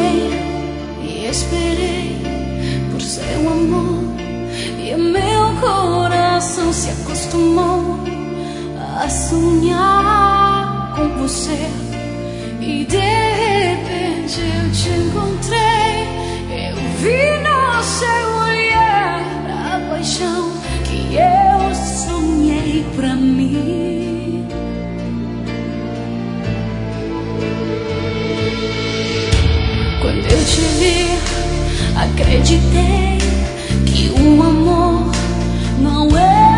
sonhei e esperei por seu amor, e meu coração se acostumou a sonhar com você. E de repente eu te encontrei, eu vi no seu olhar a paixão que eu sonhei pra mim. Quando eu te vi, acreditei que o amor não é